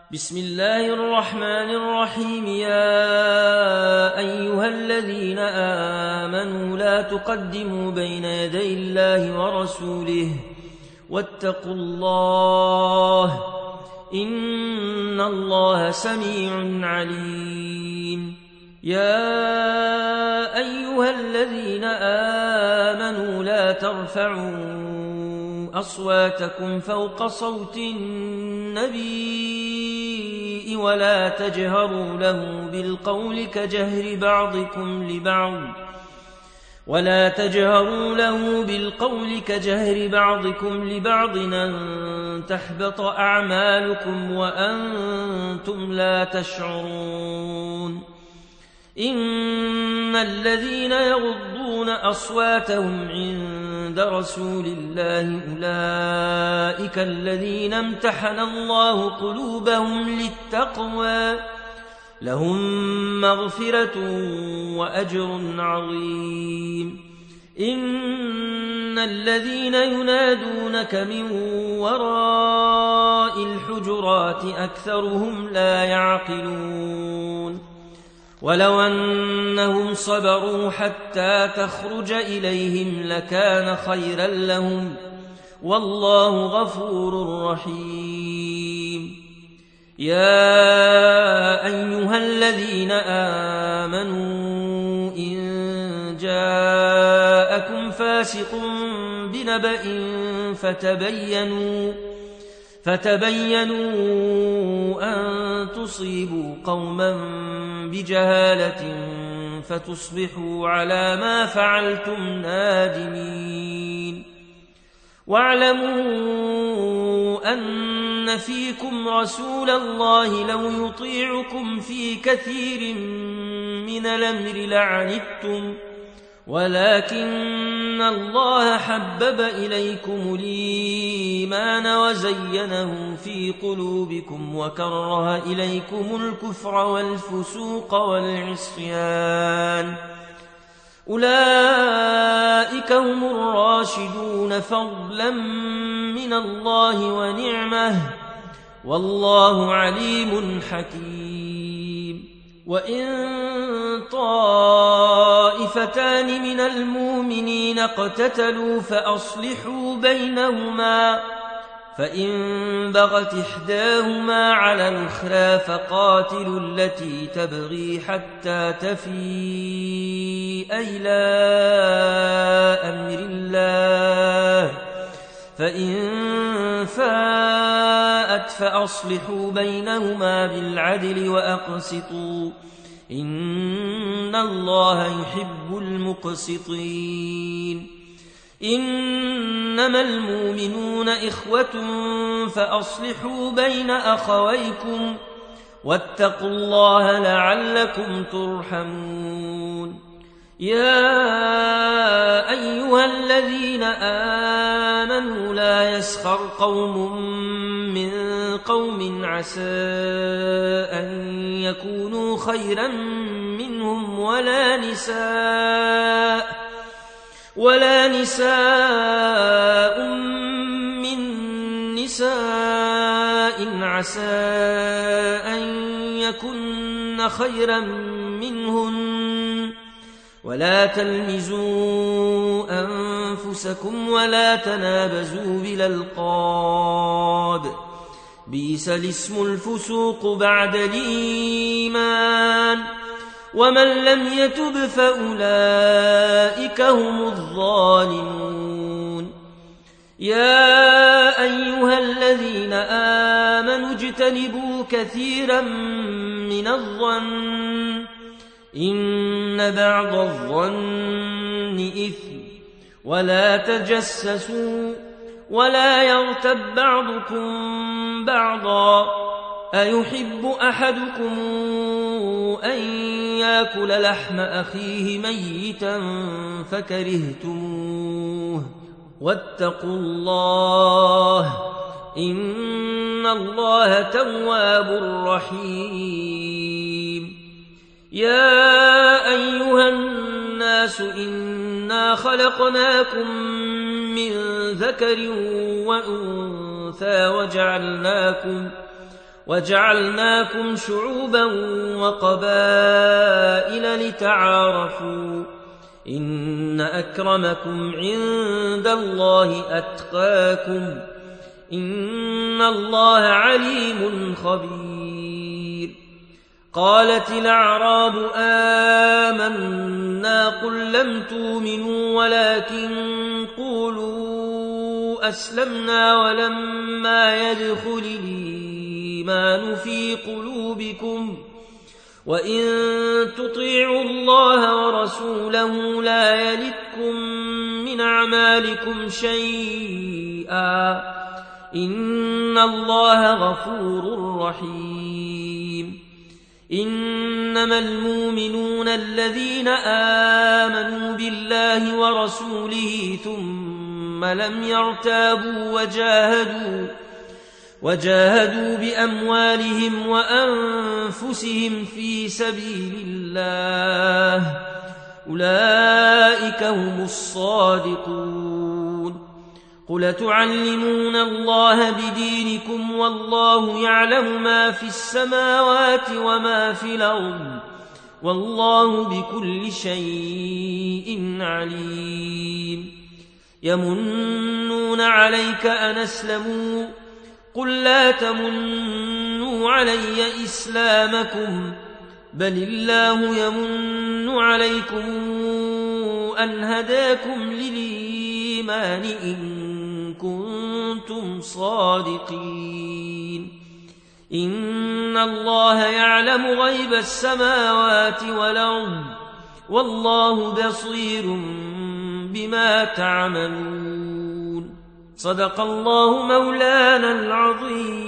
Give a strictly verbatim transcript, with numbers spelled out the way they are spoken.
بسم الله الرحمن الرحيم. يا أيها الذين آمنوا لا تقدموا بين يدي الله ورسوله واتقوا الله إن الله سميع عليم. يا أيها الذين آمنوا لا ترفعوا أصواتكم فوق صوت النبي ولا تجهروا له بالقول كجهر بعضكم لبعض ولا تجهروا له بالقول كجهر بعضكم لبعض أن تحبط أعمالكم وأنتم لا تشعرون. إن الذين يغضون أصواتهم عند رسول الله أولئك الذين امتحن الله قلوبهم للتقوى لهم مغفرة وأجر عظيم. إن الذين ينادونك من وراء الحجرات أكثرهم لا يعقلون. ولو أنهم صبروا حتى تخرج إليهم لكان خيرا لهم والله غفور رحيم. يا أيها الذين آمنوا إن جاءكم فاسق بنبأ فتبينوا فتبينوا أن تصيبوا قوما بجهالة فتصبحوا على ما فعلتم نادمين. واعلموا أن فيكم رسول الله لو يطيعكم في كثير من الأمر لعنتم ولكن الله حبب إليكم الإيمان وزينه في قلوبكم وكره إليكم الكفر والفسوق والعصيان أولئك هم الراشدون فضلا من الله ونعمه والله عليم حكيم. وإن طائفتان من المؤمنين اقتتلوا فأصلحوا بينهما فإن بغت إحداهما على الأخرى فقاتلوا التي تبغي حتى تفيء إلى أمر الله فإن فاءت فأصلحوا بينهما بالعدل وأقسطوا إن الله يحب المقسطين. إنما المؤمنون إخوة فأصلحوا بين أخويكم واتقوا الله لعلكم ترحمون. يا أيها الذين آمنوا لا يسخر قوم من قوم عسى أن يكونوا خيرا منهم ولا نساء ولا نساء من نساء عسى أن يكن خيرا منهن ولا تلمزوا أنفسكم ولا تنابزوا بالألقاب بئس الاسم الفسوق بعد الإيمان ومن لم يتب فأولئك هم الظالمون. يا أيها الذين آمنوا اجتنبوا كثيرا من الظن إن بعض الظن إثم ولا تجسسوا ولا يغتب بعضكم بعضا أيحب أحدكم أن يأكل لحم أخيه ميتا فكرهتموه واتقوا الله إن الله تواب رحيم. يا أيها الناس إنا خلقناكم من ذكر وأنثى وجعلناكم وجعلناكم شعوبا وقبائل لتعارفوا إن أكرمكم عند الله أتقاكم إن الله عليم خبير. قالت الأعراب آمنا قل لم تؤمنوا ولكن قولوا أسلمنا ولما يدخل الإيمان في قلوبكم وإن تطيعوا الله ورسوله لا يلتكم من أعمالكم شيئا إن الله غفور رحيم. إنما المؤمنون الذين آمنوا بالله ورسوله ثم لم يرتابوا وجاهدوا وجاهدوا بأموالهم وأنفسهم في سبيل الله أولئك هم الصادقون. قل تعلمون الله بدينكم والله يعلم ما في السماوات وما في الأرض والله بكل شيء عليم. يمنون عليك أن أسلموا قل لا تمنوا علي إسلامكم بل الله يمن عليكم أن هداكم للإيمان إن كنتم صادقين. إن الله يعلم غيب السماوات والأرض والله بصير بما تعملون. صدق الله مولانا العظيم.